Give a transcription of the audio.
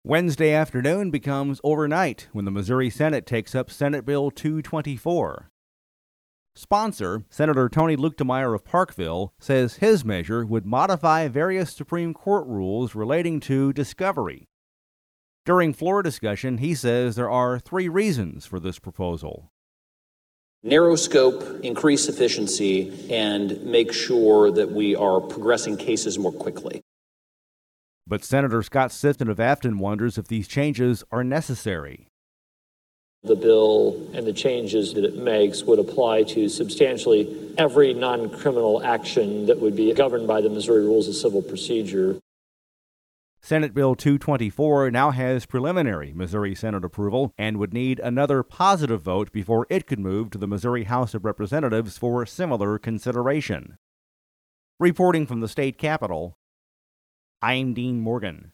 Wednesday afternoon becomes overnight when the Missouri Senate takes up Senate Bill 224. Sponsor, Senator Tony Luetkemeyer of Parkville, says his measure would modify various Supreme Court rules relating to discovery. During floor discussion, he says there are 3 reasons for this proposal. Narrow scope, increase efficiency, and make sure that we are progressing cases more quickly. But Senator Scott Sifton of Afton wonders if these changes are necessary. The bill and the changes that it makes would apply to substantially every non-criminal action that would be governed by the Missouri Rules of Civil Procedure. Senate Bill 224 now has preliminary Missouri Senate approval and would need another positive vote before it could move to the Missouri House of Representatives for similar consideration. Reporting from the state capitol, I'm Dean Morgan.